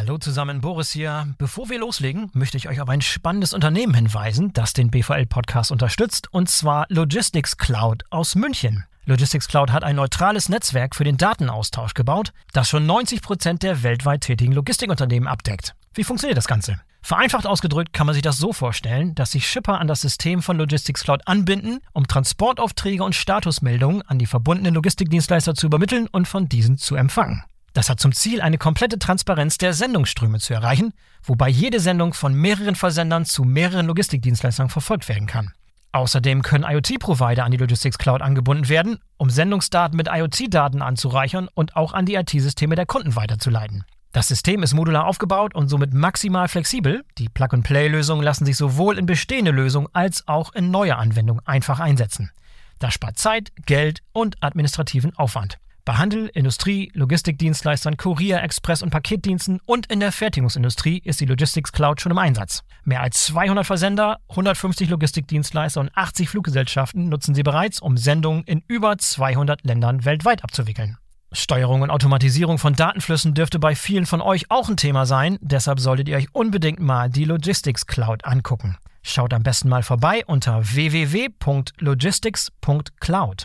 Hallo zusammen, Boris hier. Bevor wir loslegen, möchte ich euch auf ein spannendes Unternehmen hinweisen, das den BVL-Podcast unterstützt, und zwar Logistics Cloud aus München. Logistics Cloud hat ein neutrales Netzwerk für den Datenaustausch gebaut, das schon 90% der weltweit tätigen Logistikunternehmen abdeckt. Wie funktioniert das Ganze? Vereinfacht ausgedrückt kann man sich das so vorstellen, dass sich Shipper an das System von Logistics Cloud anbinden, um Transportaufträge und Statusmeldungen an die verbundenen Logistikdienstleister zu übermitteln und von diesen zu empfangen. Das hat zum Ziel, eine komplette Transparenz der Sendungsströme zu erreichen, wobei jede Sendung von mehreren Versendern zu mehreren Logistikdienstleistern verfolgt werden kann. Außerdem können IoT-Provider an die Logistics Cloud angebunden werden, um Sendungsdaten mit IoT-Daten anzureichern und auch an die IT-Systeme der Kunden weiterzuleiten. Das System ist modular aufgebaut und somit maximal flexibel. Die Plug-and-Play-Lösungen lassen sich sowohl in bestehende Lösungen als auch in neue Anwendungen einfach einsetzen. Das spart Zeit, Geld und administrativen Aufwand. Bei Handel, Industrie, Logistikdienstleistern, Kurier-, Express- und Paketdiensten und in der Fertigungsindustrie ist die Logistics Cloud schon im Einsatz. Mehr als 200 Versender, 150 Logistikdienstleister und 80 Fluggesellschaften nutzen sie bereits, um Sendungen in über 200 Ländern weltweit abzuwickeln. Steuerung und Automatisierung von Datenflüssen dürfte bei vielen von euch auch ein Thema sein, deshalb solltet ihr euch unbedingt mal die Logistics Cloud angucken. Schaut am besten mal vorbei unter www.logistics.cloud.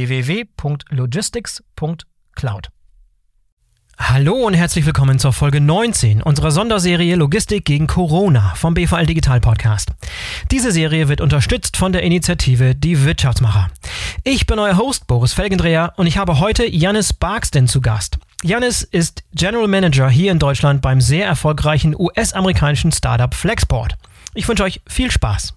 www.logistics.cloud. Hallo und herzlich willkommen zur Folge 19 unserer Sonderserie Logistik gegen Corona vom BVL Digital Podcast. Diese Serie wird unterstützt von der Initiative Die Wirtschaftsmacher. Ich bin euer Host Boris Felgendreher und ich habe heute Yannis Barksdin zu Gast. Yannis ist General Manager hier in Deutschland beim sehr erfolgreichen US-amerikanischen Startup Flexport. Ich wünsche euch viel Spaß.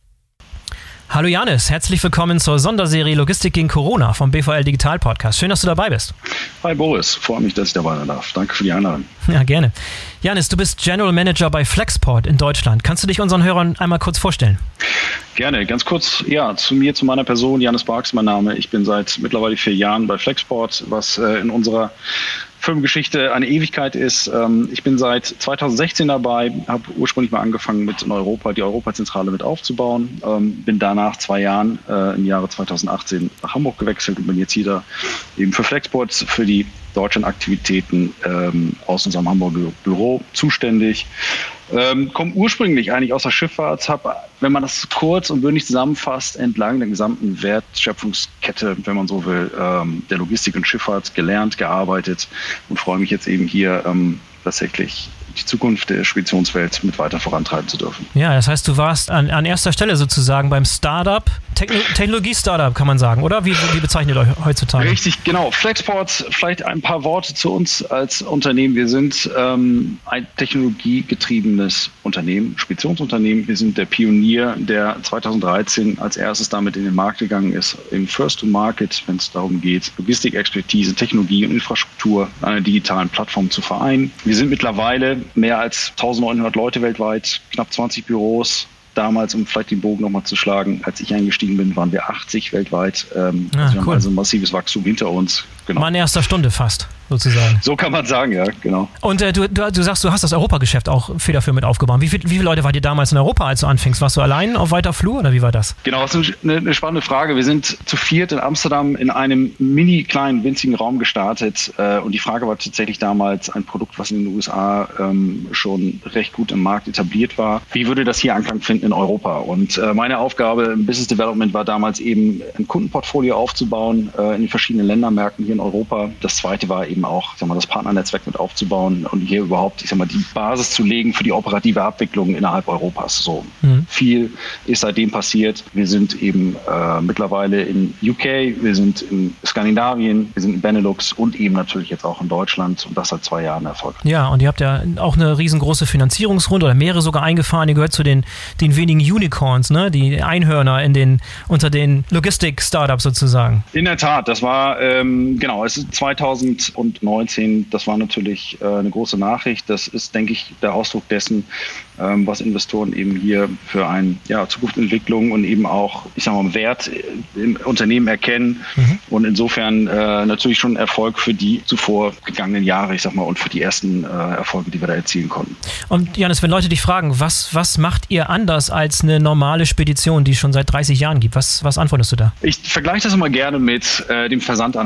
Hallo Yannis, herzlich willkommen zur Sonderserie Logistik gegen Corona vom BVL Digital Podcast. Schön, dass du dabei bist. Hi Boris, freue mich, dass ich dabei sein darf. Danke für die Einladung. Ja, gerne. Yannis, du bist General Manager bei Flexport in Deutschland. Kannst du dich unseren Hörern einmal kurz vorstellen? Gerne, ganz kurz, zu meiner Person. Yannis Barksdin, mein Name. Ich bin seit mittlerweile 4 Jahren bei Flexport, was in unserer Firmengeschichte eine Ewigkeit ist. Ich bin seit 2016 dabei, habe ursprünglich mal angefangen mit in Europa die Europazentrale mit aufzubauen, bin danach 2 Jahren im Jahre 2018 nach Hamburg gewechselt und bin jetzt hier eben für Flexport für die Deutschland-Aktivitäten aus unserem Hamburger Büro zuständig. Komme ursprünglich eigentlich aus der Schifffahrt, habe, wenn man das kurz und bündig zusammenfasst, entlang der gesamten Wertschöpfungskette, wenn man so will, der Logistik und Schifffahrt gelernt, gearbeitet und freue mich jetzt eben hier tatsächlich die Zukunft der Speditionswelt mit weiter vorantreiben zu dürfen. Ja, das heißt, du warst an erster Stelle sozusagen beim Startup, Technologie-Startup kann man sagen, oder? Wie bezeichnet ihr euch heutzutage? Richtig, genau. Flexport, vielleicht ein paar Worte zu uns als Unternehmen. Wir sind ein technologiegetriebenes Unternehmen, Speditionsunternehmen. Wir sind der Pionier, der 2013 als erstes damit in den Markt gegangen ist, im First-to-Market, wenn es darum geht, Logistikexpertise, Technologie und Infrastruktur an einer digitalen Plattform zu vereinen. Wir sind mittlerweile mehr als 1900 Leute weltweit, knapp 20 Büros. Damals, um vielleicht den Bogen nochmal zu schlagen, als ich eingestiegen bin, waren wir 80 weltweit. Wir haben also ein massives Wachstum hinter uns. Genau. Mal in erster Stunde fast, sozusagen. So kann man sagen, ja, genau. Und du sagst, du hast das Europageschäft auch federführend mit aufgebaut. Wie viele Leute wart ihr damals in Europa, als du anfingst? Warst du allein auf weiter Flur oder wie war das? Genau, das ist eine spannende Frage. Wir sind zu 4 in Amsterdam in einem mini kleinen, winzigen Raum gestartet. Und die Frage war tatsächlich damals ein Produkt, was in den USA schon recht gut im Markt etabliert war. Wie würde das hier Anklang finden in Europa? Und meine Aufgabe im Business Development war damals eben ein Kundenportfolio aufzubauen in den verschiedenen Ländermärkten hier in Europa. Das zweite war eben auch, das Partnernetzwerk mit aufzubauen und hier überhaupt, die Basis zu legen für die operative Abwicklung innerhalb Europas. So viel ist seitdem passiert. Wir sind eben mittlerweile in UK, wir sind in Skandinavien, wir sind in Benelux und eben natürlich jetzt auch in Deutschland und das seit 2 Jahren Erfolg. Ja, und ihr habt ja auch eine riesengroße Finanzierungsrunde oder mehrere sogar eingefahren. Ihr gehört zu den wenigen Unicorns, ne? Die Einhörner unter den Logistik-Startups sozusagen. In der Tat, das war, es ist 2019, das war natürlich eine große Nachricht. Das ist, denke ich, der Ausdruck dessen, was Investoren eben hier für eine Zukunftsentwicklung und eben auch, Wert im Unternehmen erkennen. Und insofern natürlich schon Erfolg für die zuvor gegangenen Jahre, und für die ersten Erfolge, die wir da erzielen konnten. Und Yannis, wenn Leute dich fragen, was macht ihr anders als eine normale Spedition, die es schon seit 30 Jahren gibt? Was antwortest du da? Ich vergleiche das immer gerne mit dem Versand einer E-Mail.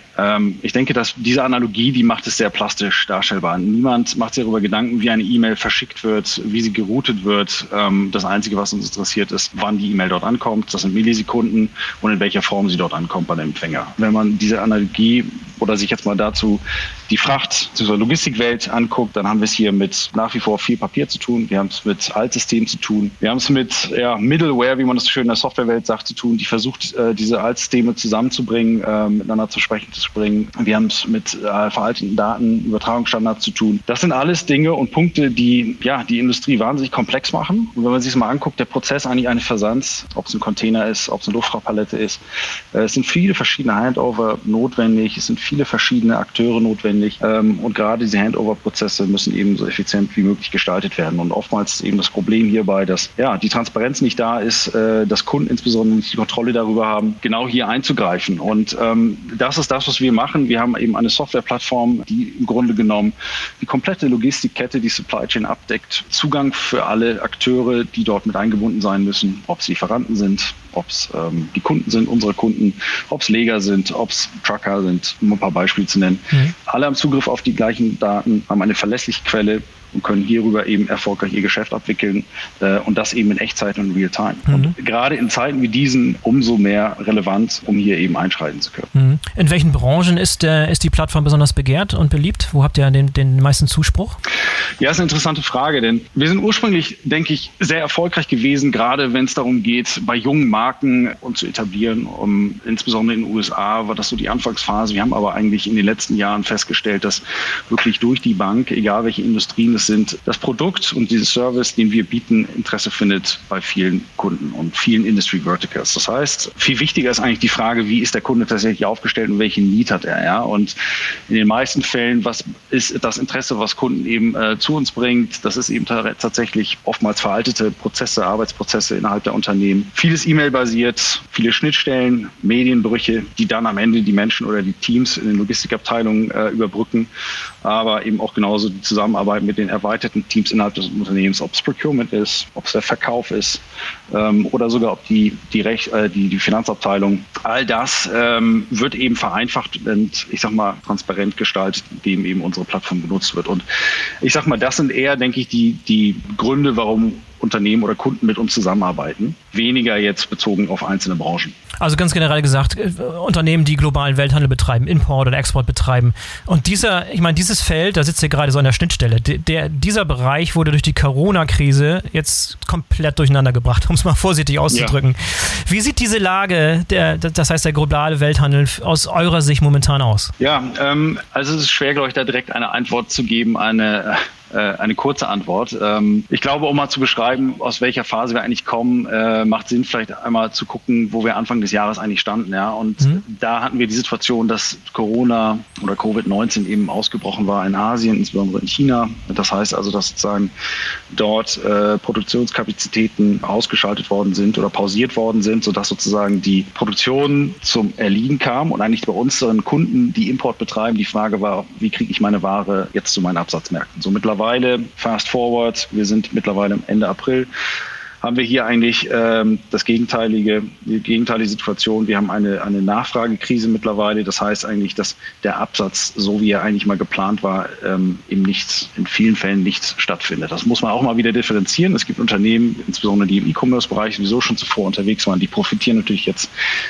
Ich denke, dass diese Analogie, die macht es sehr plastisch darstellbar. Niemand macht sich darüber Gedanken, wie eine E-Mail verschickt wird, wie sie geroutet wird. Das Einzige, was uns interessiert, ist, wann die E-Mail dort ankommt. Das sind Millisekunden und in welcher Form sie dort ankommt bei dem Empfänger. Wenn man diese Analogie oder sich jetzt mal dazu die Fracht zur Logistikwelt anguckt, dann haben wir es hier mit nach wie vor viel Papier zu tun. Wir haben es mit Altsystemen zu tun. Wir haben es mit Middleware, wie man das so schön in der Softwarewelt sagt, zu tun, die versucht, diese Altsysteme zusammenzubringen, miteinander zu sprechen zu bringen. Wir haben es mit veralteten Datenübertragungsstandards zu tun. Das sind alles Dinge und Punkte, die die Industrie wahnsinnig komplex machen. Und wenn man sich das mal anguckt, der Prozess eigentlich eines Versands, ob es ein Container ist, ob es eine Luftfrachtpalette ist, es sind viele verschiedene Handover notwendig, es sind viele verschiedene Akteure notwendig und gerade diese Handover-Prozesse müssen eben so effizient wie möglich gestaltet werden. Und oftmals ist eben das Problem hierbei, dass die Transparenz nicht da ist, dass Kunden insbesondere nicht die Kontrolle darüber haben, genau hier einzugreifen. Und das ist das, was wir machen. Wir haben eben eine Softwareplattform, die im Grunde genommen die komplette Logistikkette, die Supply Chain abdeckt. Zugang für alle Akteure, die dort mit eingebunden sein müssen, ob es Lieferanten sind, ob es die Kunden sind, unsere Kunden, ob es Leger sind, ob es Trucker sind, um ein paar Beispiele zu nennen. Alle haben Zugriff auf die gleichen Daten, haben eine verlässliche Quelle und können hierüber eben erfolgreich ihr Geschäft abwickeln und das eben in Echtzeit und Real-Time. Und gerade in Zeiten wie diesen umso mehr relevant, um hier eben einschreiten zu können. In welchen Branchen ist die Plattform besonders begehrt und beliebt? Wo habt ihr den meisten Zuspruch? Ja, ist eine interessante Frage, denn wir sind ursprünglich, denke ich, sehr erfolgreich gewesen, gerade wenn es darum geht, bei jungen Marken uns zu etablieren. Insbesondere in den USA war das so die Anfangsphase. Wir haben aber eigentlich in den letzten Jahren festgestellt, dass wirklich durch die Bank, egal welche Industrien es sind, das Produkt und diesen Service, den wir bieten, Interesse findet bei vielen Kunden und vielen Industry Verticals. Das heißt, viel wichtiger ist eigentlich die Frage, wie ist der Kunde tatsächlich aufgestellt und welchen Need hat er? Ja? Und in den meisten Fällen, was ist das Interesse, was Kunden eben zu uns bringt? Das ist eben tatsächlich oftmals veraltete Prozesse, Arbeitsprozesse innerhalb der Unternehmen. Vieles E-Mail-basiert, viele Schnittstellen, Medienbrüche, die dann am Ende die Menschen oder die Teams in den Logistikabteilungen überbrücken, aber eben auch genauso die Zusammenarbeit mit den erweiterten Teams innerhalb des Unternehmens, ob es Procurement ist, ob es der Verkauf ist oder sogar ob die Finanzabteilung. All das wird eben vereinfacht und transparent gestaltet, indem eben unsere Plattform genutzt wird. Und ich sag mal, das sind eher, denke ich, die Gründe, warum Unternehmen oder Kunden mit uns zusammenarbeiten, weniger jetzt bezogen auf einzelne Branchen. Also ganz generell gesagt, Unternehmen, die globalen Welthandel betreiben, Import oder Export betreiben. Und dieses Feld, da sitzt ihr gerade so an der Schnittstelle, dieser Bereich wurde durch die Corona-Krise jetzt komplett durcheinander gebracht, um es mal vorsichtig auszudrücken. Ja. Wie sieht diese Lage, das heißt der globale Welthandel, aus eurer Sicht momentan aus? Ja, also es ist schwer, glaube ich, da direkt eine Antwort zu geben, eine kurze Antwort. Ich glaube, um mal zu beschreiben, aus welcher Phase wir eigentlich kommen, macht Sinn, vielleicht einmal zu gucken, wo wir Anfang des Jahres eigentlich standen. Ja? Und da hatten wir die Situation, dass Corona oder Covid-19 eben ausgebrochen war in Asien, insbesondere in China. Das heißt also, dass sozusagen dort Produktionskapazitäten ausgeschaltet worden sind oder pausiert worden sind, sodass sozusagen die Produktion zum Erliegen kam und eigentlich bei unseren Kunden, die Import betreiben, die Frage war, wie kriege ich meine Ware jetzt zu meinen Absatzmärkten? So mittlerweile, fast forward, wir sind mittlerweile Ende April, haben wir hier eigentlich die gegenteilige Situation. Wir haben eine Nachfragekrise mittlerweile. Das heißt eigentlich, dass der Absatz, so wie er eigentlich mal geplant war, in vielen Fällen nicht stattfindet. Das muss man auch mal wieder differenzieren. Es gibt Unternehmen, insbesondere die im E-Commerce-Bereich sowieso schon zuvor unterwegs waren, die profitieren natürlich jetzt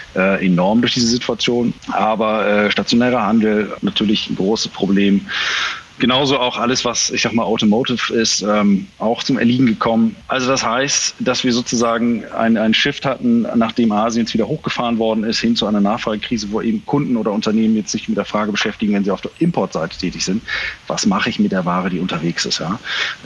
enorm durch diese Situation. Aber stationärer Handel natürlich ein großes Problem. Genauso auch alles, was, Automotive ist, auch zum Erliegen gekommen. Also das heißt, dass wir sozusagen einen Shift hatten, nachdem Asien jetzt wieder hochgefahren worden ist, hin zu einer Nachfragekrise, wo eben Kunden oder Unternehmen jetzt sich mit der Frage beschäftigen, wenn sie auf der Importseite tätig sind, was mache ich mit der Ware, die unterwegs ist? Ja?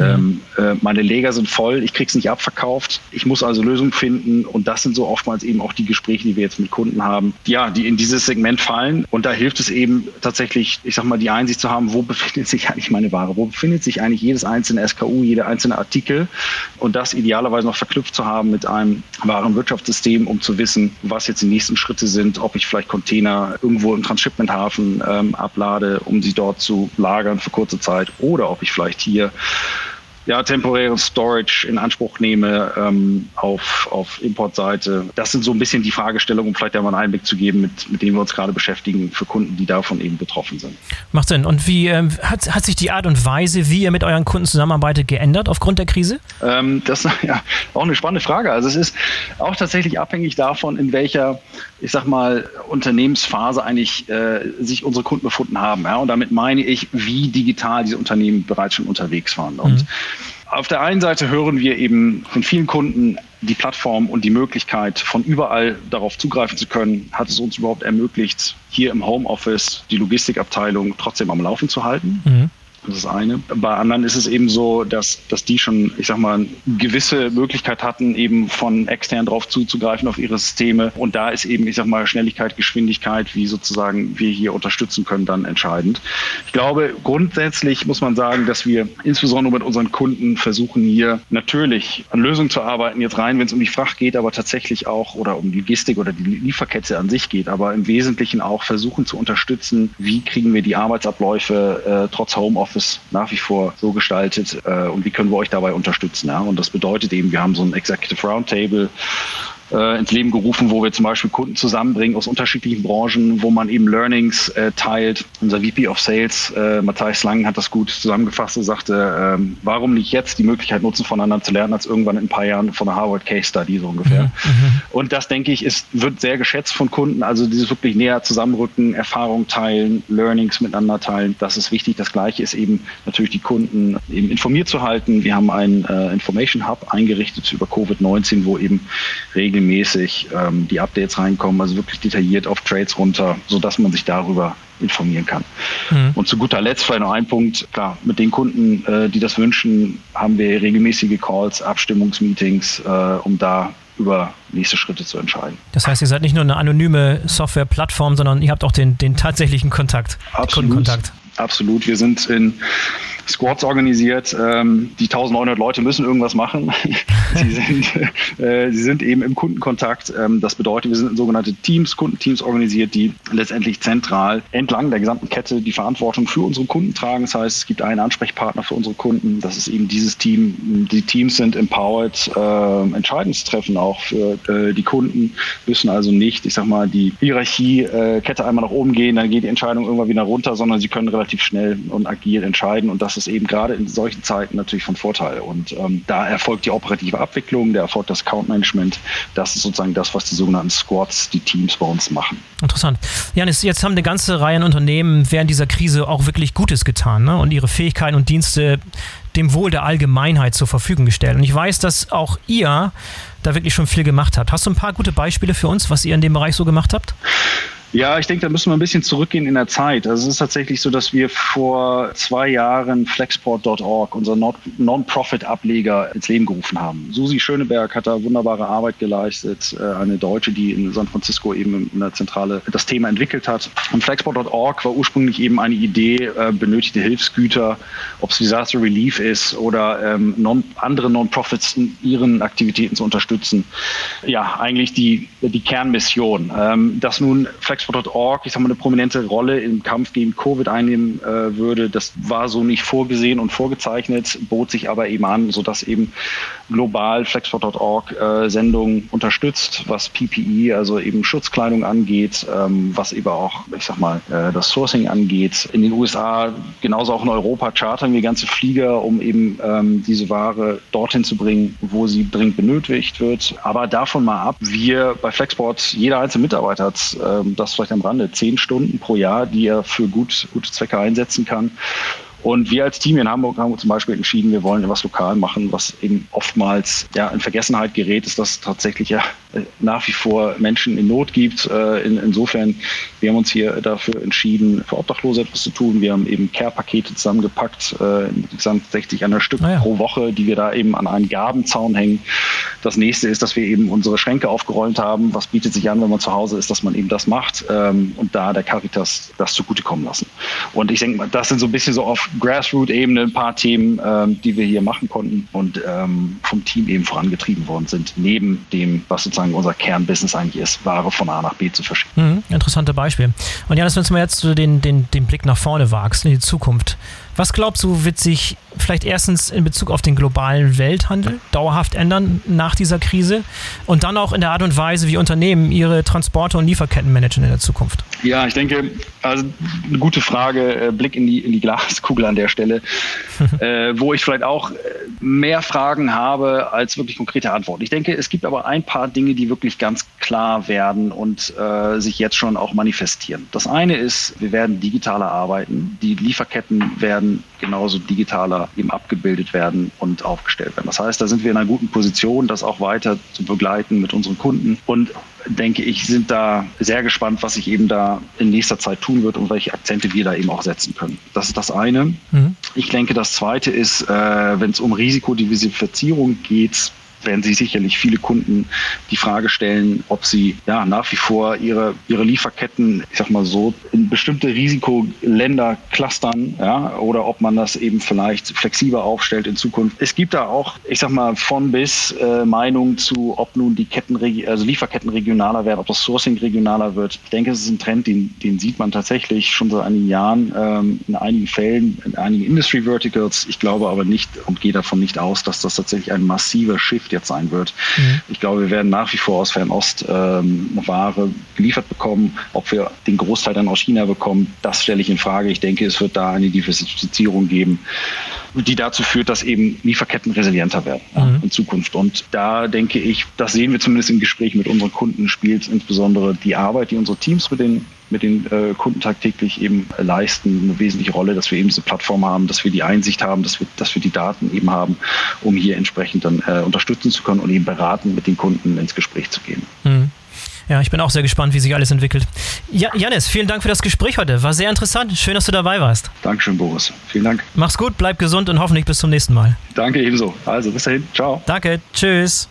Meine Lager sind voll, ich kriege es nicht abverkauft, ich muss also Lösungen finden und das sind so oftmals eben auch die Gespräche, die wir jetzt mit Kunden haben, die in dieses Segment fallen und da hilft es eben tatsächlich, die Einsicht zu haben, wo befindet sich eigentlich meine Ware? Wo befindet sich eigentlich jedes einzelne SKU, jeder einzelne Artikel? Und das idealerweise noch verknüpft zu haben mit einem Warenwirtschaftssystem, um zu wissen, was jetzt die nächsten Schritte sind, ob ich vielleicht Container irgendwo im Transshipmenthafen ablade, um sie dort zu lagern für kurze Zeit oder ob ich vielleicht hier temporären Storage in Anspruch nehme auf Importseite. Das sind so ein bisschen die Fragestellungen, um vielleicht da mal einen Einblick zu geben, mit denen wir uns gerade beschäftigen, für Kunden, die davon eben betroffen sind. Macht Sinn. Und wie hat sich die Art und Weise, wie ihr mit euren Kunden zusammenarbeitet, geändert aufgrund der Krise? Das ist auch eine spannende Frage. Also es ist auch tatsächlich abhängig davon, in welcher, ich sag mal, Unternehmensphase eigentlich sich unsere Kunden befunden haben. Ja? Und damit meine ich, wie digital diese Unternehmen bereits schon unterwegs waren. Und auf der einen Seite hören wir eben von vielen Kunden, die Plattform und die Möglichkeit, von überall darauf zugreifen zu können, hat es uns überhaupt ermöglicht, hier im Homeoffice die Logistikabteilung trotzdem am Laufen zu halten. Das ist eine. Bei anderen ist es eben so, dass die schon, ich sag mal, eine gewisse Möglichkeit hatten, eben von extern drauf zuzugreifen auf ihre Systeme. Und da ist eben, ich sag mal, Schnelligkeit, Geschwindigkeit, wie sozusagen wir hier unterstützen können, dann entscheidend. Ich glaube, grundsätzlich muss man sagen, dass wir insbesondere mit unseren Kunden versuchen, hier natürlich an Lösungen zu arbeiten, jetzt rein, wenn es um die Fracht geht, aber tatsächlich auch oder um Logistik oder die Lieferkette an sich geht, aber im Wesentlichen auch versuchen zu unterstützen, wie kriegen wir die Arbeitsabläufe trotz Homeoffice nach wie vor so gestaltet und wie können wir euch dabei unterstützen. Ja? Und das bedeutet eben, wir haben so ein Executive Roundtable ins Leben gerufen, wo wir zum Beispiel Kunden zusammenbringen aus unterschiedlichen Branchen, wo man eben Learnings teilt. Unser VP of Sales, Matthijs Lang, hat das gut zusammengefasst und sagte, warum nicht jetzt die Möglichkeit nutzen, voneinander zu lernen, als irgendwann in ein paar Jahren von der Harvard Case Study so ungefähr. Und das, denke ich, wird sehr geschätzt von Kunden. Also dieses wirklich näher zusammenrücken, Erfahrung teilen, Learnings miteinander teilen, das ist wichtig. Das Gleiche ist eben natürlich die Kunden eben informiert zu halten. Wir haben einen Information Hub eingerichtet über Covid-19, wo eben regelmäßig die Updates reinkommen, also wirklich detailliert auf Trades runter, sodass man sich darüber informieren kann. Und zu guter Letzt vielleicht noch ein Punkt, klar, mit den Kunden, die das wünschen, haben wir regelmäßige Calls, Abstimmungsmeetings, um da über nächste Schritte zu entscheiden. Das heißt, ihr seid nicht nur eine anonyme Softwareplattform, sondern ihr habt auch den tatsächlichen Kontakt, Kundenkontakt. Absolut. Wir sind in Squads organisiert. Die 1900 Leute müssen irgendwas machen. Sie sind eben im Kundenkontakt. Das bedeutet, wir sind in sogenannte Teams, Kundenteams organisiert, die letztendlich zentral entlang der gesamten Kette die Verantwortung für unsere Kunden tragen. Das heißt, es gibt einen Ansprechpartner für unsere Kunden. Das ist eben dieses Team. Die Teams sind empowered, Entscheidungen zu treffen, auch für die Kunden. Müssen also nicht, ich sag mal, die Hierarchiekette einmal nach oben gehen, dann geht die Entscheidung irgendwann wieder runter, sondern sie können relativ schnell und agil entscheiden. Und das ist eben gerade in solchen Zeiten natürlich von Vorteil. Und da erfolgt die operative Abwicklung, da erfolgt das Account Management. Das ist sozusagen das, was die sogenannten Squads, die Teams bei uns machen. Interessant. Janis, jetzt haben eine ganze Reihe an Unternehmen während dieser Krise auch wirklich Gutes getan, ne? Und ihre Fähigkeiten und Dienste dem Wohl der Allgemeinheit zur Verfügung gestellt. Und ich weiß, dass auch ihr da wirklich schon viel gemacht habt. Hast du ein paar gute Beispiele für uns, was ihr in dem Bereich so gemacht habt? Ja, ich denke, da müssen wir ein bisschen zurückgehen in der Zeit. Also es ist tatsächlich so, dass wir vor 2 Jahren Flexport.org, unser Non-Profit-Ableger, ins Leben gerufen haben. Susi Schöneberg hat da wunderbare Arbeit geleistet, eine Deutsche, die in San Francisco eben in der Zentrale das Thema entwickelt hat. Und Flexport.org war ursprünglich eben eine Idee, benötigte Hilfsgüter, ob es Disaster Relief ist oder andere Non-Profits in ihren Aktivitäten zu unterstützen. Ja, eigentlich die Kernmission. Dass nun Flexport.org, ich sag mal, eine prominente Rolle im Kampf gegen Covid einnehmen würde, das war so nicht vorgesehen und vorgezeichnet, bot sich aber eben an, sodass eben global Flexport.org Sendungen unterstützt, was PPE, also eben Schutzkleidung angeht, was eben auch, ich sag mal, das Sourcing angeht. In den USA, genauso auch in Europa, chartern wir ganze Flieger, um eben diese Ware dorthin zu bringen, wo sie dringend benötigt wird. Aber davon mal ab, wir bei Flexport, jeder einzelne Mitarbeiter hat das vielleicht am Rande 10 Stunden pro Jahr, die er für gute Zwecke einsetzen kann. Und wir als Team in Hamburg haben zum Beispiel entschieden, wir wollen etwas lokal machen, was eben oftmals in Vergessenheit gerät, ist, dass es tatsächlich nach wie vor Menschen in Not gibt. Insofern, wir haben uns hier dafür entschieden, für Obdachlose etwas zu tun. Wir haben eben Care-Pakete zusammengepackt, insgesamt 60 an der Stück pro Woche, die wir da eben an einen Gabenzaun hängen. Das nächste ist, dass wir eben unsere Schränke aufgeräumt haben. Was bietet sich an, wenn man zu Hause ist, dass man eben das macht und da der Caritas das zugutekommen lassen. Und ich denke mal, das sind so ein bisschen so auf Grassroot-Ebene ein paar Themen, die wir hier machen konnten und vom Team eben vorangetrieben worden sind, neben dem, was sozusagen unser Kernbusiness eigentlich ist, Ware von A nach B zu verschieben. Interessante Beispiel. Und Janis, wenn du mal jetzt so den Blick nach vorne wagst, in die Zukunft, Was glaubst du, wird sich vielleicht erstens in Bezug auf den globalen Welthandel dauerhaft ändern nach dieser Krise und dann auch in der Art und Weise, wie Unternehmen ihre Transporte und Lieferketten managen in der Zukunft? Ja, ich denke, also eine gute Frage, Blick in die Glaskugel an der Stelle, wo ich vielleicht auch mehr Fragen habe als wirklich konkrete Antworten. Ich denke, es gibt aber ein paar Dinge, die wirklich ganz klar werden und sich jetzt schon auch manifestieren. Das eine ist, wir werden digitaler arbeiten. Die Lieferketten werden genauso digitaler eben abgebildet werden und aufgestellt werden. Das heißt, da sind wir in einer guten Position, das auch weiter zu begleiten mit unseren Kunden und denke ich, sind da sehr gespannt, was sich eben da in nächster Zeit tun wird und welche Akzente wir da eben auch setzen können. Das ist das eine. Ich denke, das zweite ist, wenn es um Risikodiversifizierung geht, werden sich sicherlich viele Kunden die Frage stellen, ob sie ja nach wie vor ihre Lieferketten, ich sag mal so, in bestimmte Risikoländer clustern, ja, oder ob man das eben vielleicht flexibler aufstellt in Zukunft. Es gibt da auch, ich sag mal, von bis Meinungen zu, ob nun die Lieferketten regionaler werden, ob das Sourcing regionaler wird. Ich denke, es ist ein Trend, den sieht man tatsächlich schon seit einigen Jahren in einigen Fällen, in einigen Industry Verticals. Ich glaube aber nicht und gehe davon nicht aus, dass das tatsächlich ein massiver Shift jetzt sein wird. Ich glaube, wir werden nach wie vor aus Fernost Ware geliefert bekommen. Ob wir den Großteil dann aus China bekommen, das stelle ich in Frage. Ich denke, es wird da eine Diversifizierung geben, die dazu führt, dass eben Lieferketten resilienter werden in Zukunft. Und da denke ich, das sehen wir zumindest im Gespräch mit unseren Kunden, spielt insbesondere die Arbeit, die unsere Teams mit den Kunden tagtäglich eben leisten, eine wesentliche Rolle, dass wir eben diese Plattform haben, dass wir die Einsicht haben, dass wir die Daten eben haben, um hier entsprechend dann unterstützen zu können und eben beraten mit den Kunden ins Gespräch zu gehen. Ja, ich bin auch sehr gespannt, wie sich alles entwickelt. Ja, Jannis, vielen Dank für das Gespräch heute. War sehr interessant. Schön, dass du dabei warst. Dankeschön, Boris. Vielen Dank. Mach's gut, bleib gesund und hoffentlich bis zum nächsten Mal. Danke ebenso. Also, bis dahin. Ciao. Danke. Tschüss.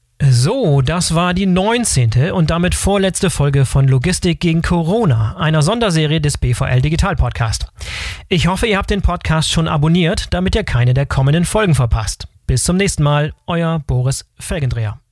So, das war die 19. und damit vorletzte Folge von Logistik gegen Corona, einer Sonderserie des BVL Digital Podcast. Ich hoffe, ihr habt den Podcast schon abonniert, damit ihr keine der kommenden Folgen verpasst. Bis zum nächsten Mal, euer Boris Felgendreher.